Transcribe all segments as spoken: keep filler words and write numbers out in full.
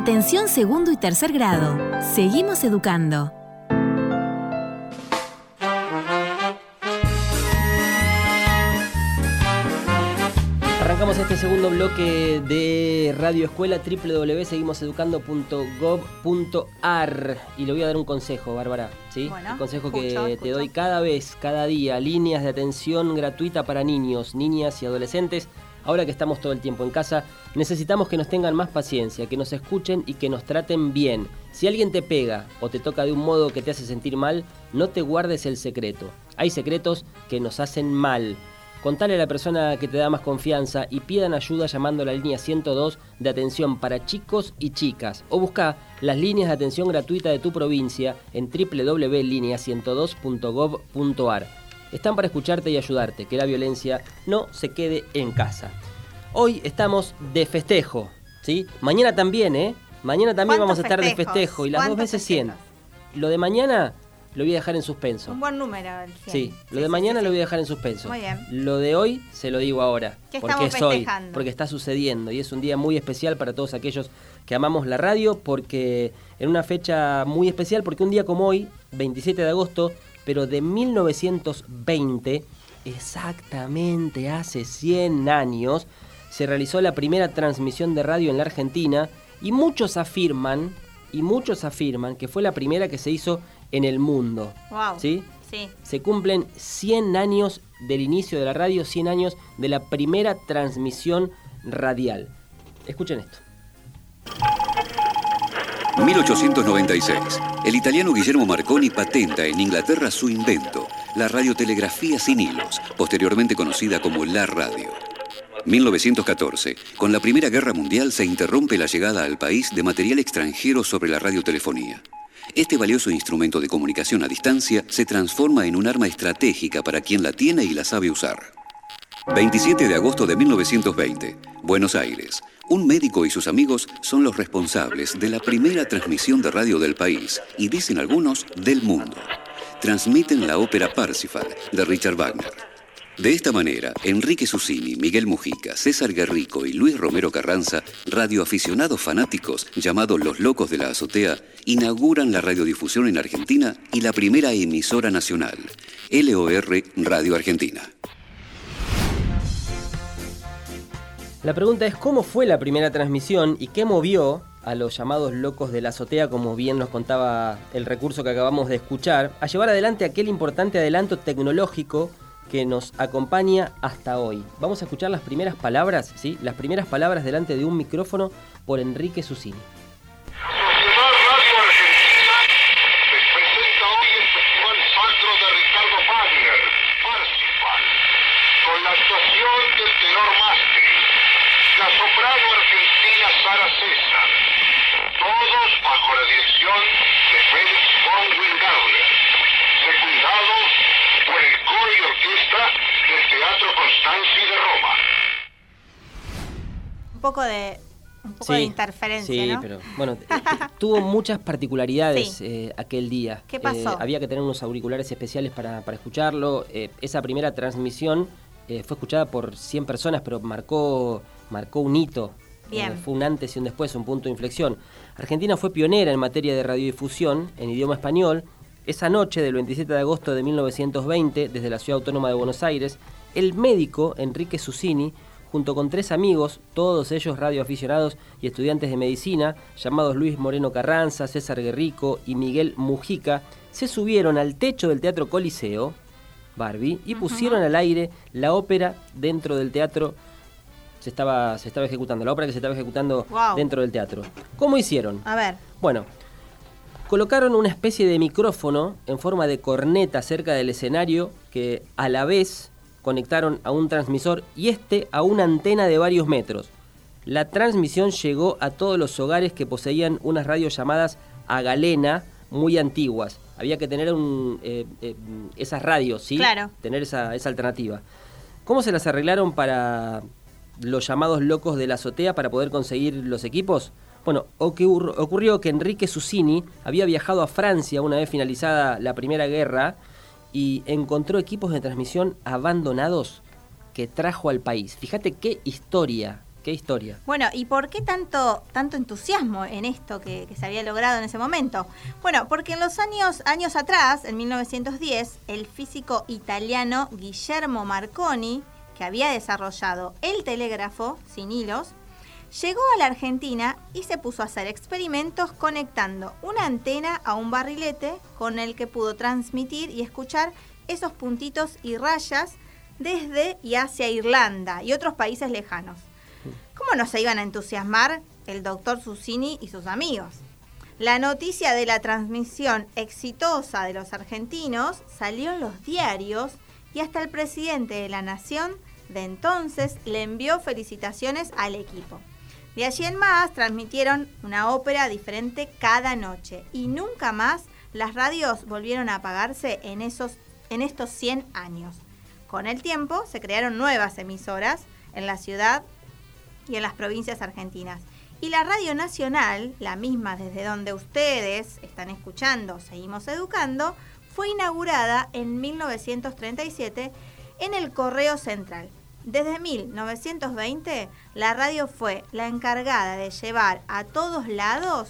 Atención segundo y tercer grado. Seguimos educando. Arrancamos este segundo bloque de Radio Escuela, doble u doble u doble u punto seguimos educando punto gob punto ar. Y le voy a dar un consejo, Bárbara, ¿sí? Bueno, un consejo escucho, que escucho. te doy cada vez, cada día. Líneas de atención gratuita para niños, niñas y adolescentes. Ahora que estamos todo el tiempo en casa, necesitamos que nos tengan más paciencia, que nos escuchen y que nos traten bien. Si alguien te pega o te toca de un modo que te hace sentir mal, no te guardes el secreto. Hay secretos que nos hacen mal. Contale a la persona que te da más confianza y pidan ayuda llamando a la línea ciento dos de atención para chicos y chicas. O busca las líneas de atención gratuita de tu provincia en doble u doble u doble u punto línea ciento dos punto gob punto ar. Están para escucharte y ayudarte, que la violencia no se quede en casa. Hoy estamos de festejo, ¿sí? Mañana también, ¿eh? Mañana también vamos a estar de festejo y las dos veces cien. Lo de mañana lo voy a dejar en suspenso. Un buen número, el cien. Sí, lo sí, de sí, mañana sí, lo sí. voy a dejar en suspenso. Muy bien. Lo de hoy se lo digo ahora. ¿Qué porque estamos es hoy, festejando? porque está sucediendo y es un día muy especial para todos aquellos que amamos la radio, porque en una fecha muy especial, porque un día como hoy, veintisiete de agosto, pero de mil novecientos veinte, exactamente hace cien años, se realizó la primera transmisión de radio en la Argentina y muchos afirman, y muchos afirman que fue la primera que se hizo en el mundo. Wow. ¿Sí? Sí. Se cumplen cien años del inicio de la radio, cien años de la primera transmisión radial. Escuchen esto. mil ochocientos noventa y seis. El italiano Guillermo Marconi patenta en Inglaterra su invento, la radiotelegrafía sin hilos, posteriormente conocida como la radio. mil novecientos catorce. Con la Primera Guerra Mundial se interrumpe la llegada al país de material extranjero sobre la radiotelefonía. Este valioso instrumento de comunicación a distancia se transforma en un arma estratégica para quien la tiene y la sabe usar. veintisiete de agosto de mil novecientos veinte. Buenos Aires. Un médico y sus amigos son los responsables de la primera transmisión de radio del país y, dicen algunos, del mundo. Transmiten la ópera Parsifal de Richard Wagner. De esta manera, Enrique Susini, Miguel Mujica, César Guerrico y Luis Romero Carranza, radioaficionados fanáticos llamados Los Locos de la Azotea, inauguran la radiodifusión en Argentina y la primera emisora nacional, L O R Radio Argentina. La pregunta es cómo fue la primera transmisión y qué movió a los llamados Locos de la Azotea, como bien nos contaba el recurso que acabamos de escuchar, a llevar adelante aquel importante adelanto tecnológico que nos acompaña hasta hoy. Vamos a escuchar las primeras palabras, ¿sí? Las primeras palabras delante de un micrófono por Enrique Susini. Sociedad Radio Argentina les presenta hoy el Festival Sacro de Ricardo Wagner, Parsifal, con la actuación del tenor Mastri, la soprano argentina Sara César, todos bajo la dirección de Felix von Wingardner, secundados por el coro y orquesta del Teatro Constanzi de Roma. Un poco de, un poco Sí, de interferencia, sí, ¿no? pero bueno, eh, tuvo muchas particularidades Sí. eh, aquel día. ¿Qué pasó? Eh, había que tener unos auriculares especiales para, para escucharlo. Eh, esa primera transmisión eh, fue escuchada por cien personas, pero marcó, marcó un hito. Bien. Eh, fue un antes y un después, un punto de inflexión. Argentina fue pionera en materia de radiodifusión en idioma español. Esa noche del veintisiete de agosto de mil novecientos veinte, desde la Ciudad Autónoma de Buenos Aires, el médico Enrique Susini, junto con tres amigos, todos ellos radioaficionados y estudiantes de medicina, llamados Luis Moreno Carranza, César Guerrico y Miguel Mujica, se subieron al techo del Teatro Coliseo, Barbie, y pusieron al aire la ópera dentro del teatro. Se estaba, se estaba ejecutando, la ópera que se estaba ejecutando Wow. dentro del teatro. ¿Cómo hicieron? A ver. Bueno, colocaron una especie de micrófono en forma de corneta cerca del escenario que a la vez conectaron a un transmisor y este a una antena de varios metros. La transmisión llegó a todos los hogares que poseían unas radios llamadas a galena muy antiguas. Había que tener un, eh, eh, esas radios, ¿sí? Claro. Tener esa, esa alternativa. ¿Cómo se las arreglaron para los llamados Locos de la Azotea para poder conseguir los equipos? Bueno, ocurrió, ocurrió que Enrique Susini había viajado a Francia una vez finalizada la Primera Guerra y encontró equipos de transmisión abandonados que trajo al país. Fíjate qué historia qué historia. Bueno, ¿y por qué tanto, tanto entusiasmo en esto que, que se había logrado en ese momento? Bueno, porque en los años, años atrás, en mil novecientos diez, el físico italiano Guillermo Marconi, que había desarrollado el telégrafo sin hilos, llegó a la Argentina y se puso a hacer experimentos conectando una antena a un barrilete con el que pudo transmitir y escuchar esos puntitos y rayas desde y hacia Irlanda y otros países lejanos. ¿Cómo no se iban a entusiasmar el doctor Susini y sus amigos? La noticia de la transmisión exitosa de los argentinos salió en los diarios y hasta el presidente de la Nación de entonces le envió felicitaciones al equipo. De allí en más transmitieron una ópera diferente cada noche y nunca más las radios volvieron a apagarse en, esos, en estos cien años. Con el tiempo se crearon nuevas emisoras en la ciudad y en las provincias argentinas. Y la Radio Nacional, la misma desde donde ustedes están escuchando, Seguimos Educando, fue inaugurada en mil novecientos treinta y siete en el Correo Central. Desde mil novecientos veinte, la radio fue la encargada de llevar a todos lados,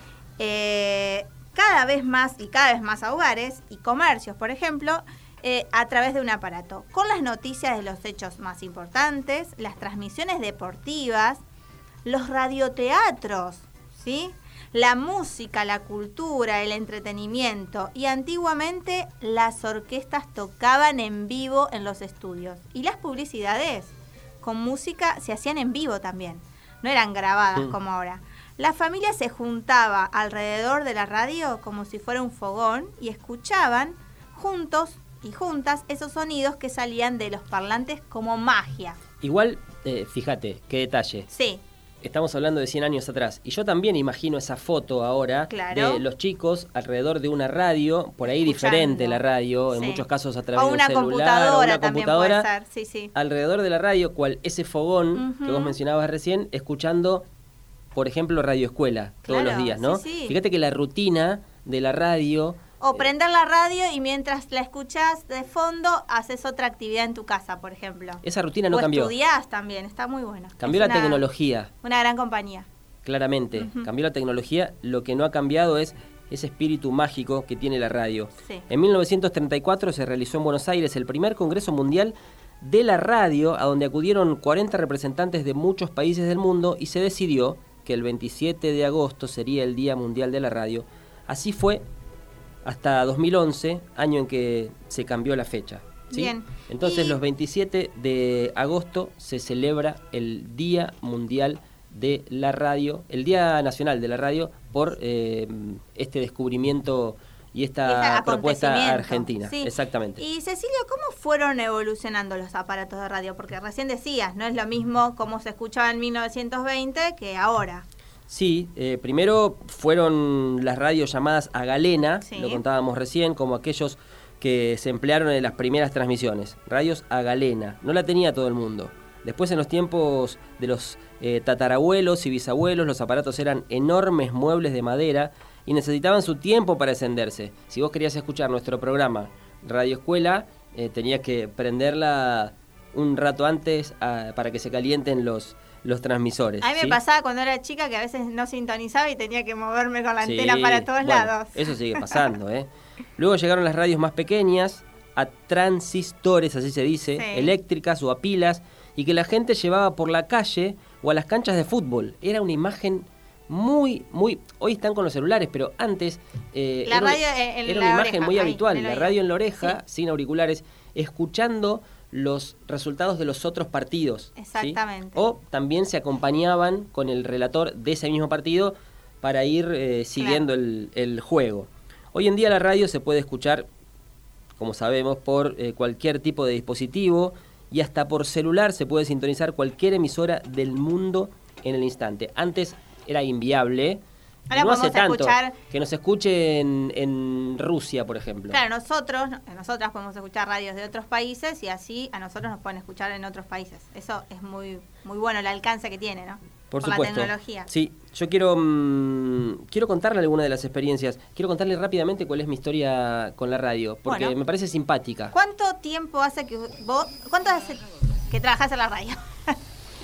eh, cada vez más y cada vez más a hogares y comercios, por ejemplo, eh, a través de un aparato, con las noticias de los hechos más importantes, las transmisiones deportivas, los radioteatros, ¿sí?, la música, la cultura, el entretenimiento, y antiguamente las orquestas tocaban en vivo en los estudios y las publicidades con música se hacían en vivo también, no eran grabadas sí. como ahora. La familia se juntaba alrededor de la radio como si fuera un fogón y escuchaban juntos y juntas esos sonidos que salían de los parlantes como magia. Igual, eh, fíjate, qué detalle. Sí. Estamos hablando de cien años atrás. Y yo también imagino esa foto ahora claro. de los chicos alrededor de una radio, por ahí escuchando. Diferente la radio, sí. en muchos casos a través o de un una celular computadora, o una también computadora. puede ser. Sí, sí. Alrededor de la radio, cual ese fogón uh-huh. que vos mencionabas recién, escuchando, por ejemplo, Radio Escuela todos claro, los días, ¿no? Sí, sí. Fíjate que la rutina de la radio... O prender la radio y mientras la escuchás de fondo, haces otra actividad en tu casa, por ejemplo. Esa rutina no o cambió. estudiás también, está muy bueno. Cambió es la una, tecnología. Una gran compañía. Claramente, uh-huh. cambió la tecnología. Lo que no ha cambiado es ese espíritu mágico que tiene la radio. Sí. En mil novecientos treinta y cuatro se realizó en Buenos Aires el primer Congreso Mundial de la Radio, a donde acudieron cuarenta representantes de muchos países del mundo, y se decidió que el veintisiete de agosto sería el Día Mundial de la Radio. Así fue hasta dos mil once, año en que se cambió la fecha. ¿sí? Bien. Entonces, y... los veintisiete de agosto se celebra el Día Mundial de la Radio, el Día Nacional de la Radio, por eh, este descubrimiento y esta propuesta argentina. Sí. Exactamente. Y Cecilio, ¿cómo fueron evolucionando los aparatos de radio? Porque recién decías, no es lo mismo cómo se escuchaba en mil novecientos veinte que ahora. Sí, eh, primero fueron las radios llamadas a galena, sí. lo contábamos recién, como aquellos que se emplearon en las primeras transmisiones. Radios a galena, no la tenía todo el mundo. Después, en los tiempos de los eh, tatarabuelos y bisabuelos, los aparatos eran enormes muebles de madera y necesitaban su tiempo para encenderse. Si vos querías escuchar nuestro programa Radio Escuela, eh, tenías que prenderla un rato antes a, para que se calienten los... los transmisores. A mí me ¿sí? pasaba cuando era chica que a veces no sintonizaba y tenía que moverme con la sí, antena para todos bueno, lados. Eso sigue pasando, ¿eh? Luego llegaron las radios más pequeñas, a transistores, así se dice, sí. eléctricas o a pilas, y que la gente llevaba por la calle o a las canchas de fútbol. Era una imagen muy, muy... Hoy están con los celulares, pero antes eh, la era, radio en era la una imagen oreja, muy ahí, habitual. en el La oído. radio en la oreja, sí. sin auriculares, escuchando los resultados de los otros partidos. Exactamente. ¿sí? O también se acompañaban con el relator de ese mismo partido para ir eh, siguiendo claro. el, el juego. Hoy en día la radio se puede escuchar, como sabemos, por eh, cualquier tipo de dispositivo, y hasta por celular se puede sintonizar cualquier emisora del mundo en el instante. Antes era inviable. Ahora no hace tanto escuchar... que nos escuche en, en Rusia, por ejemplo. Claro, nosotros, nosotras podemos escuchar radios de otros países y así a nosotros nos pueden escuchar en otros países. Eso es muy muy bueno, el alcance que tiene, ¿no? Por, Por supuesto. la tecnología. Sí, yo quiero mmm, quiero contarle alguna de las experiencias. Quiero contarle rápidamente cuál es mi historia con la radio, porque bueno, me parece simpática. ¿Cuánto tiempo hace que vos, cuánto hace que trabajás en la radio?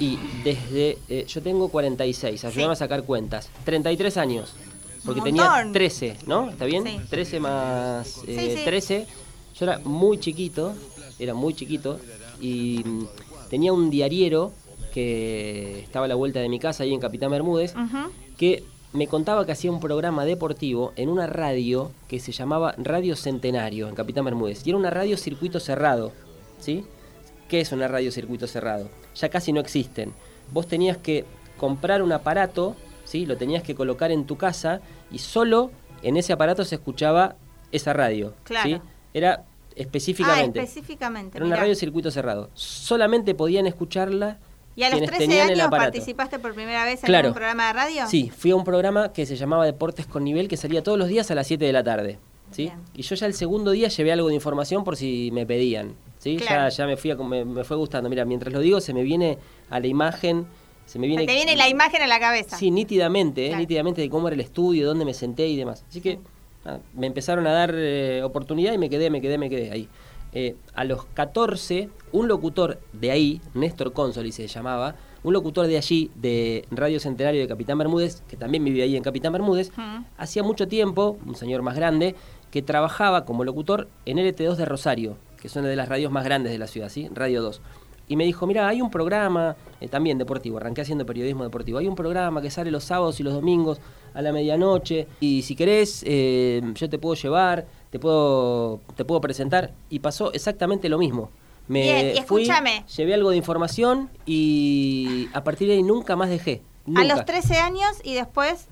Y desde, eh, yo tengo cuarenta y seis, ayúdame Sí. a sacar cuentas, treinta y tres años, porque Un tenía montón. trece, ¿no? ¿Está bien? Sí. trece más eh, Sí, sí. trece, yo era muy chiquito, era muy chiquito, y mm, tenía un diariero que estaba a la vuelta de mi casa, ahí en Capitán Bermúdez, Ujú. que me contaba que hacía un programa deportivo en una radio que se llamaba Radio Centenario, en Capitán Bermúdez, y era una radio circuito cerrado, ¿sí? ¿Qué es una radio circuito cerrado? Ya casi no existen. Vos tenías que comprar un aparato, ¿sí? Lo tenías que colocar en tu casa y solo en ese aparato se escuchaba esa radio, Claro. ¿sí? Era específicamente. Ah, específicamente. Era una mirá. radio circuito cerrado. Solamente podían escucharla ¿Y a los quienes trece tenían el años aparato. participaste por primera vez en Claro. un programa de radio? Sí, fui a un programa que se llamaba Deportes con Nivel, que salía todos los días a las siete de la tarde, ¿sí? Bien. Y yo ya el segundo día llevé algo de información por si me pedían, ¿sí? Claro. Ya, ya me, fui a- me, me fue gustando. Mira, mientras lo digo se me viene a la imagen, se me viene... Se te viene la imagen a la cabeza. Sí, nítidamente, ¿eh? Claro. nítidamente de cómo era el estudio, dónde me senté y demás. Así que nada, me empezaron a dar eh, oportunidad y me quedé, me quedé, me quedé ahí. Eh, a los catorce, un locutor de ahí, Néstor Consoli se llamaba, un locutor de allí, de Radio Centenario de Capitán Bermúdez, que también vivía ahí en Capitán Bermúdez, Ujú. hacía mucho tiempo, un señor más grande, que trabajaba como locutor en L T dos de Rosario, que es una de las radios más grandes de la ciudad, ¿sí? Radio dos. Y me dijo, mira, hay un programa, eh, también deportivo, arranqué haciendo periodismo deportivo, hay un programa que sale los sábados y los domingos a la medianoche, y si querés, eh, yo te puedo llevar, te puedo, te puedo presentar, y pasó exactamente lo mismo. Me Bien, y fui, escúchame. llevé algo de información y a partir de ahí nunca más dejé. A Nunca. los trece años y después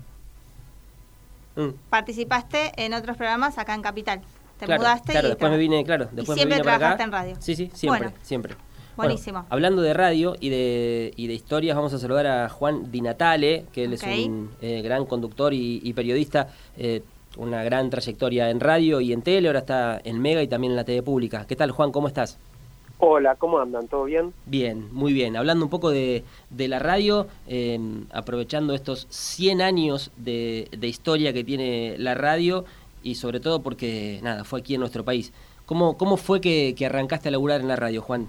Mm. participaste en otros programas acá en Capital. Te Claro, mudaste claro, y después tra- me vine, claro, después siempre me vine para acá. trabajaste en radio. Sí, sí, siempre, Bueno, siempre. buenísimo. Bueno, hablando de radio y de, y de historias, vamos a saludar a Juan Di Natale, que él Ok. es un eh, gran conductor y, y periodista, eh, una gran trayectoria en radio y en tele, ahora está en Mega y también en la T V pública. ¿Qué tal, Juan? ¿Cómo estás? Hola, ¿cómo andan? ¿Todo bien? Bien, muy bien. Hablando un poco de, de la radio, eh, aprovechando estos cien años de, de historia que tiene la radio y sobre todo porque, nada, fue aquí en nuestro país. ¿Cómo, cómo fue que, que arrancaste a laburar en la radio, Juan?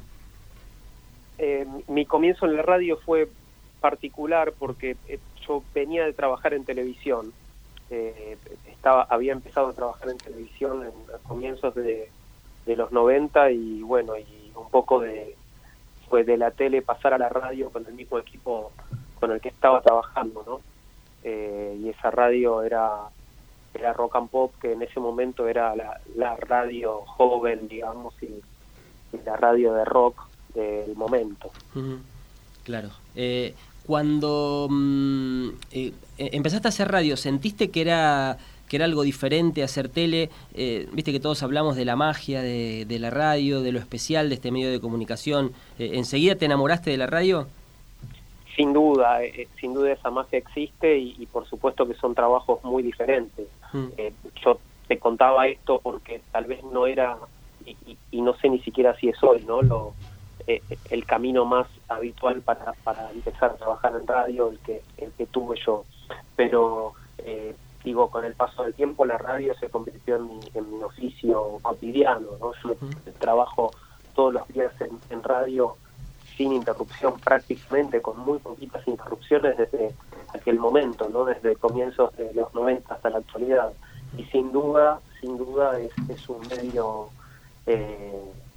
Eh, mi comienzo en la radio fue particular porque eh, yo venía de trabajar en televisión. Eh, estaba, había empezado a trabajar en televisión en, a comienzos de, de los noventa y bueno, y un poco de fue de la tele pasar a la radio con el mismo equipo con el que estaba trabajando, ¿no? Eh, y esa radio era era Rock and Pop, que en ese momento era la, la radio joven, digamos, y, y la radio de rock del momento. Ujú, claro. Eh, cuando mm, eh, eh, empezaste a hacer radio, ¿sentiste que era que era algo diferente hacer tele? Eh, Viste que todos hablamos de la magia de, de la radio, de lo especial de este medio de comunicación. Eh, ¿Enseguida te enamoraste de la radio? Sin duda, eh, sin duda esa magia existe y, y por supuesto que son trabajos muy diferentes. Mm. Eh, yo te contaba esto porque tal vez no era, y, y, y no sé ni siquiera si es hoy, ¿no? Lo, eh, el camino más habitual para, para empezar a trabajar en radio, el que, el que tuve yo. Pero, eh, digo, con el paso del tiempo la radio se convirtió en mi, en mi oficio cotidiano, ¿no? Yo trabajo todos los días en, en radio sin interrupción prácticamente, con muy poquitas interrupciones desde aquel momento, ¿no? Desde comienzos de los noventa hasta la actualidad. Y sin duda, sin duda es, es un medio eh,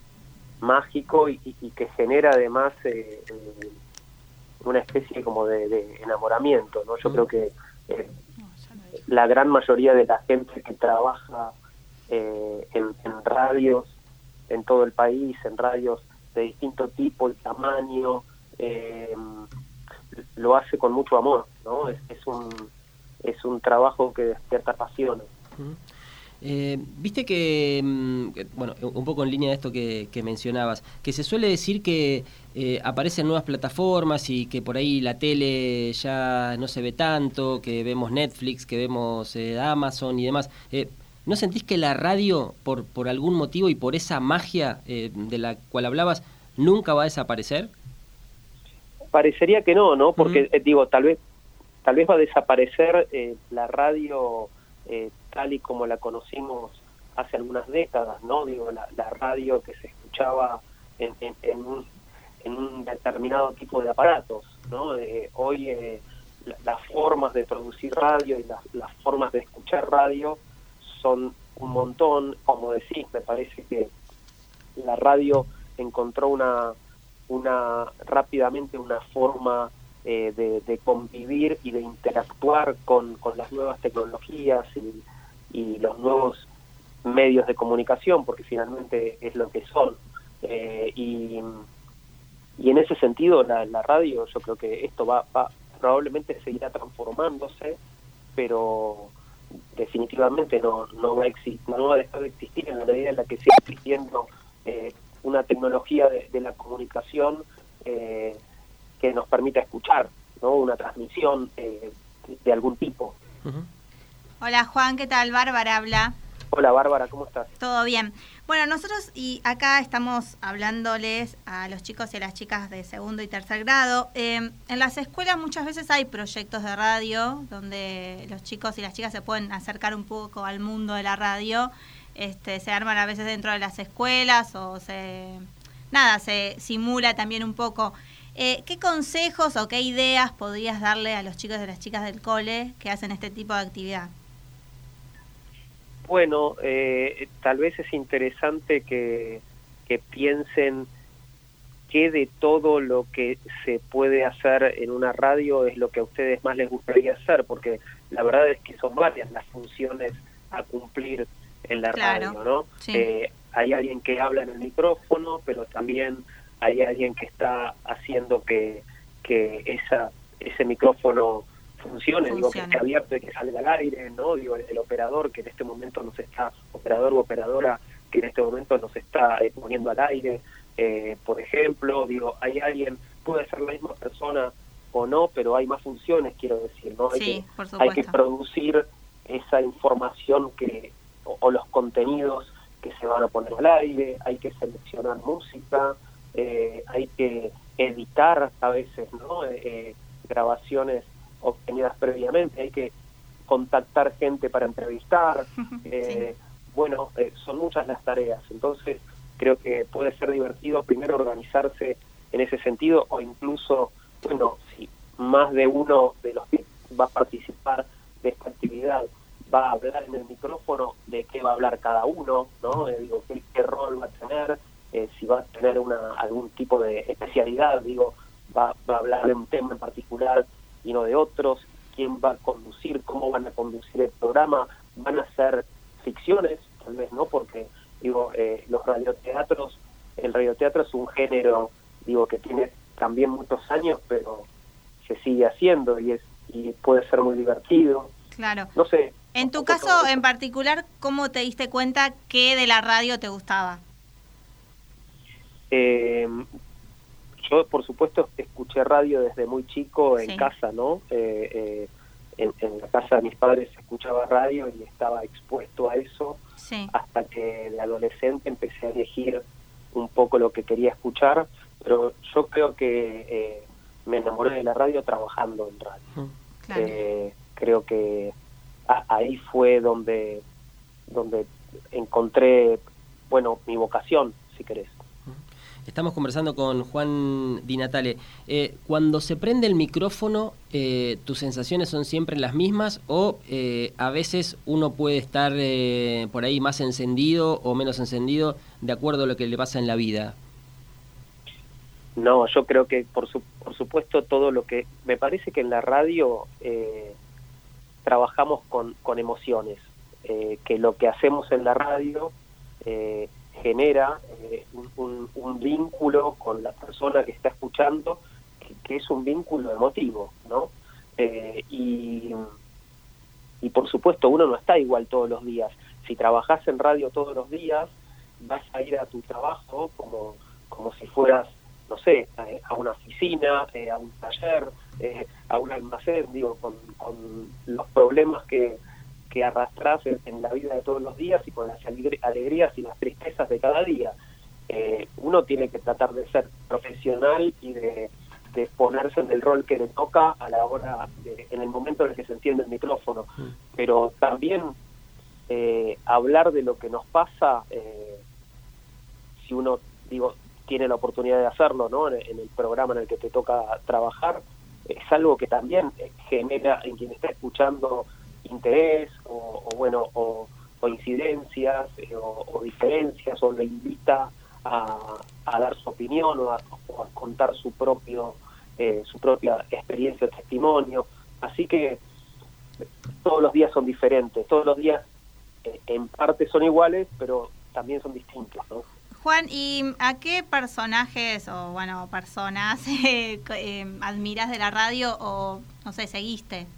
mágico y, y que genera además eh, eh, una especie como de, de enamoramiento, ¿no? Yo Mm. creo que eh, la gran mayoría de la gente que trabaja eh, en, en radios en todo el país, en radios de distinto tipo y tamaño, eh, lo hace con mucho amor, ¿no? Es, es un es un trabajo que despierta pasiones. Ujú. Eh, Viste que, mm, que, bueno, un poco en línea de esto que, que mencionabas, que se suele decir que eh, aparecen nuevas plataformas y que por ahí la tele ya no se ve tanto, que vemos Netflix, que vemos eh, Amazon y demás. Eh, ¿No sentís que la radio, por, por algún motivo y por esa magia eh, de la cual hablabas, nunca va a desaparecer? Parecería que no, ¿no? Porque, Ujú. eh, digo, tal vez tal vez va a desaparecer eh, la radio eh, tal y como la conocimos hace algunas décadas, ¿no? Digo, la, la radio que se escuchaba en, en, en, un, en un determinado tipo de aparatos, ¿no? Eh, hoy eh, la, las formas de producir radio y las, las formas de escuchar radio son un montón. Como decís, me parece que la radio encontró una, una rápidamente una forma eh, de, de convivir y de interactuar con, con las nuevas tecnologías y, y los nuevos medios de comunicación, porque finalmente es lo que son. Eh, y, y en ese sentido la, la radio, yo creo que esto va, va probablemente seguirá transformándose, pero definitivamente no, no, va a exi- no va a dejar de existir en la medida en la que siga existiendo eh, una tecnología de, de la comunicación eh, que nos permita escuchar, ¿no? Una transmisión eh, de algún tipo. Uh-huh. Hola Juan, ¿qué tal? Bárbara habla. Hola Bárbara, ¿cómo estás? Todo bien. Bueno, nosotros y acá estamos hablándoles a los chicos y a las chicas de segundo y tercer grado. Eh, en las escuelas muchas veces hay proyectos de radio donde los chicos y las chicas se pueden acercar un poco al mundo de la radio. Este, se arman a veces dentro de las escuelas o se nada se simula también un poco. Eh, ¿Qué consejos o qué ideas podrías darle a los chicos y a las chicas del cole que hacen este tipo de actividad? Bueno, eh, tal vez es interesante que, que piensen qué de todo lo que se puede hacer en una radio es lo que a ustedes más les gustaría hacer, porque la verdad es que son varias las funciones a cumplir en la claro, radio, ¿no? Sí. Eh, hay alguien que habla en el micrófono, pero también hay alguien que está haciendo que, que esa ese micrófono funcione, digo, que esté abierto y que salga al aire, ¿no? Digo, el, el operador que en este momento nos está, operador u operadora que en este momento nos está eh, poniendo al aire, eh, por ejemplo, digo, hay alguien, puede ser la misma persona o no, pero hay más funciones, quiero decir, ¿no? Hay, sí, que, por supuesto. hay que producir esa información que o, o los contenidos que se van a poner al aire, hay que seleccionar música, eh, hay que editar a veces, ¿no? Eh, eh, grabaciones obtenidas previamente, hay que contactar gente para entrevistar, eh, sí. Bueno, eh, son muchas las tareas, entonces creo que puede ser divertido primero organizarse en ese sentido, o incluso, bueno, si más de uno de los que va a participar de esta actividad va a hablar en el micrófono, de qué va a hablar cada uno, ¿no? Eh, digo, qué, qué rol va a tener, eh, si va a tener una algún tipo de especialidad, digo, va, va a hablar de un tema en particular y no de otros, quién va a conducir, cómo van a conducir el programa, van a ser ficciones, tal vez, ¿no? Porque, digo, eh, los radioteatros, el radioteatro es un género, digo, que tiene también muchos años, pero se sigue haciendo y es y puede ser muy divertido. Claro. No sé. En tu caso en particular, ¿cómo te diste cuenta que de la radio te gustaba? Eh... Yo, por supuesto, escuché radio desde muy chico en sí. casa, ¿no? Eh, eh, en, en la casa de mis padres se escuchaba radio y estaba expuesto a eso, sí. hasta que de adolescente empecé a elegir un poco lo que quería escuchar, pero yo creo que eh, me enamoré de la radio trabajando en radio. Claro. Eh, creo que a, ahí fue donde, donde encontré, bueno, mi vocación, si querés. Estamos conversando con Juan Di Natale. Eh, cuando se prende el micrófono, eh, ¿tus sensaciones son siempre las mismas o eh, a veces uno puede estar eh, por ahí más encendido o menos encendido de acuerdo a lo que le pasa en la vida? No, yo creo que por, su, por supuesto todo lo que... Me parece que en la radio eh, trabajamos con, con emociones, eh, que lo que hacemos en la radio... Eh, genera eh, un, un, un vínculo con la persona que está escuchando, que, que es un vínculo emotivo, ¿no? Eh, y, y por supuesto uno no está igual todos los días. Si trabajás en radio todos los días, vas a ir a tu trabajo como, como si fueras, no sé, a, a una oficina, eh, a un taller, eh, a un almacén, digo, con, con los problemas que que arrastras en, en la vida de todos los días y con las alegrías y las tristezas de cada día. Eh, uno tiene que tratar de ser profesional y de, de ponerse en el rol que le toca a la hora, de, en el momento en el que se enciende el micrófono. Mm. Pero también eh, hablar de lo que nos pasa, eh, si uno, digo, tiene la oportunidad de hacerlo, ¿no? En, en el programa en el que te toca trabajar, es algo que también genera en quien está escuchando interés o, o bueno, o, o incidencias eh, o, o diferencias, o le invita a, a dar su opinión o a, o a contar su propio eh, su propia experiencia o testimonio. Así que todos los días son diferentes, todos los días eh, en parte son iguales, pero también son distintos, ¿no? Juan, ¿y a qué personajes o, bueno, personas eh, eh, admiras de la radio o, no sé, seguiste?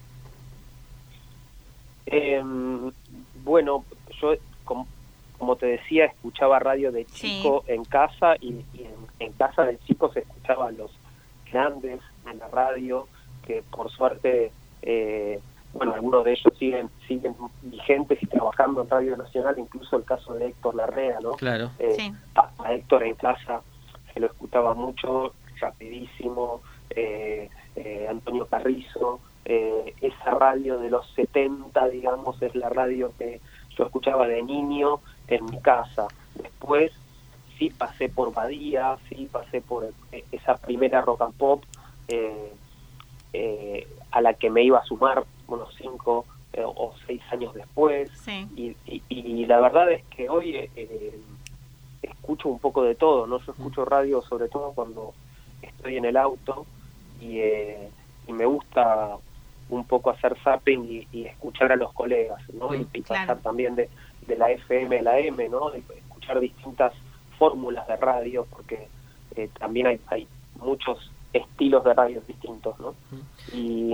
Eh, bueno, yo, como, como te decía, escuchaba radio de chico sí. en casa, y, y en, en casa de chico se escuchaban los grandes en la radio, que por suerte, eh, bueno, algunos de ellos siguen siguen vigentes y trabajando en Radio Nacional, incluso el caso de Héctor Larrea, ¿no? Claro. Eh, sí. a, a Héctor en casa se lo escuchaba mucho, rapidísimo, eh, eh, Antonio Carrizo, eh, esa radio de los setenta, digamos, es la radio que yo escuchaba de niño en mi casa. Después sí pasé por Badía, sí pasé por eh, esa primera rock and pop, eh, eh, a la que me iba a sumar unos cinco eh, o seis años después. Sí. Y, y, y la verdad es que hoy eh, eh, escucho un poco de todo, ¿no? Yo escucho radio sobre todo cuando estoy en el auto y, eh, y me gusta un poco hacer zapping y, y escuchar a los colegas, ¿no? Y, y pasar claro. también de, de la F M a la M, ¿no? De escuchar distintas fórmulas de radio, porque eh, también hay, hay muchos estilos de radio distintos, ¿no? Y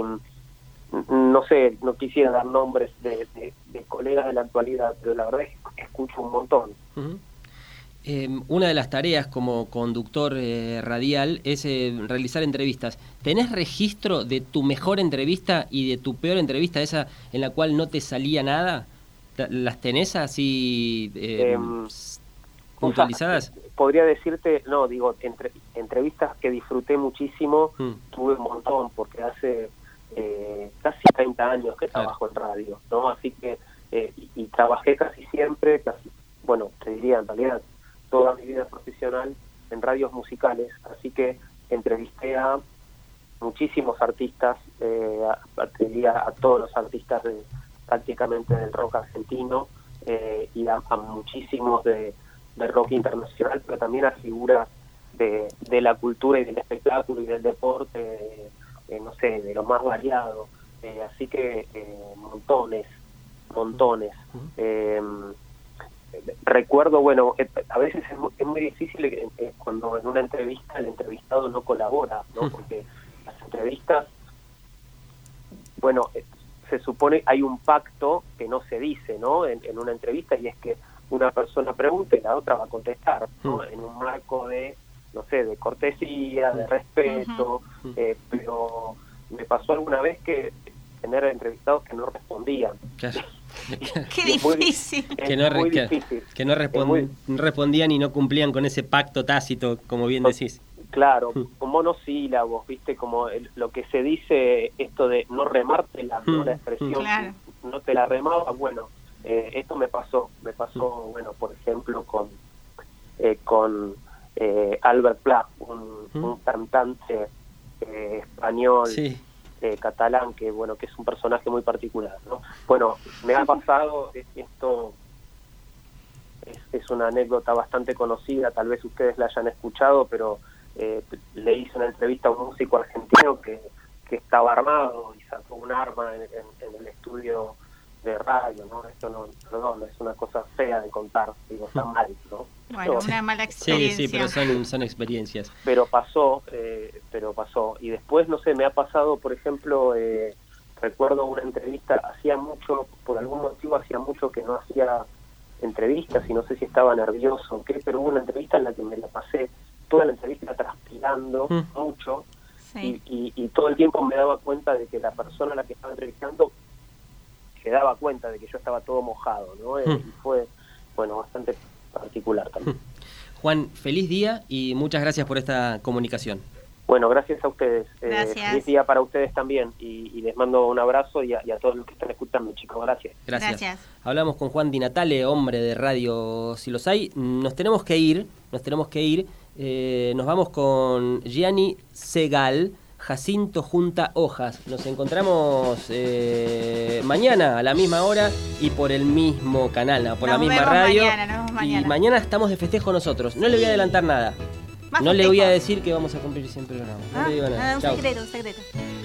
no sé, no quisiera dar nombres de, de, de colegas de la actualidad, pero la verdad es que escucho un montón. Uh-huh. Eh, una de las tareas como conductor eh, radial es eh, realizar entrevistas. ¿Tenés registro de tu mejor entrevista y de tu peor entrevista, esa en la cual no te salía nada? ¿Las tenés así eh, eh, puntualizadas? O sea, podría decirte, no, digo, entre, entrevistas que disfruté muchísimo, mm. tuve un montón, porque hace eh, casi treinta años que trabajo claro. en radio, ¿no? Así que, eh, y, y trabajé casi siempre, casi, bueno, te diría en realidad, toda mi vida profesional en radios musicales, así que entrevisté a muchísimos artistas, eh, a, te diría a todos los artistas de prácticamente del rock argentino, eh, y a, a muchísimos de, de rock internacional, pero también a figuras de, de la cultura y del espectáculo y del deporte, eh, no sé, de lo más variado, eh, así que eh, montones, montones. Eh, Recuerdo, bueno, a veces es muy, es muy difícil eh, cuando en una entrevista el entrevistado no colabora, ¿no? Porque las entrevistas, bueno, eh, se supone hay un pacto que no se dice, ¿no? En, en una entrevista, y es que una persona pregunta y la otra va a contestar, ¿no? En un marco de, no sé, de cortesía, de respeto, uh-huh. eh, pero me pasó alguna vez que tener entrevistados que no respondían. Claro. Qué difícil. Que no, re, que, que no respond, muy, respondían y no cumplían con ese pacto tácito, como bien decís. Claro, con monosílabos, ¿viste? Como el, lo que se dice, esto de no remártela, ¿no? La expresión, claro. no te la remaba. Bueno, eh, esto me pasó, me pasó, bueno, por ejemplo, con eh, con eh, Albert Pla, un, ¿Mm? un cantante eh, español. Sí. Eh, catalán, que bueno, que es un personaje muy particular, ¿no? Bueno, me ha pasado, esto es, es una anécdota bastante conocida, tal vez ustedes la hayan escuchado, pero eh, le hice una entrevista a un músico argentino que, que estaba armado y sacó un arma en, en, en el estudio de radio, ¿no? Esto no, perdón, es una cosa fea de contar, digo, está mal, ¿no? Bueno, pero, una mala experiencia. Sí, sí, pero son, son experiencias. Pero pasó, eh, pero pasó. Y después, no sé, me ha pasado, por ejemplo, eh, recuerdo una entrevista, hacía mucho, por algún motivo hacía mucho que no hacía entrevistas, y no sé si estaba nervioso o qué, pero hubo una entrevista en la que me la pasé toda la entrevista transpirando mm. mucho, sí. y, y, y todo el tiempo me daba cuenta de que la persona a la que estaba entrevistando se daba cuenta de que yo estaba todo mojado, ¿no? Mm. Y fue, bueno, bastante particular también. Juan, feliz día y muchas gracias por esta comunicación. Bueno, gracias a ustedes. Gracias. Eh, feliz día para ustedes también, y, y les mando un abrazo, y a, y a todos los que están escuchando, chicos. Gracias. Gracias. Gracias. Hablamos con Juan Di Natale, hombre de Radio Si Los Hay. Nos tenemos que ir, nos tenemos que ir. Eh, nos vamos con Gianni Segal, Jacinto junta hojas. Nos encontramos eh, mañana a la misma hora y por el mismo canal, no, por Nos la misma vemos radio. mañana, nos vemos mañana. Y mañana estamos de festejo nosotros. No le voy a adelantar nada. Más no le voy a festejos. decir que vamos a cumplir siempre el programa. No Ah, le digo nada. nada, un Chau. secreto, un secreto.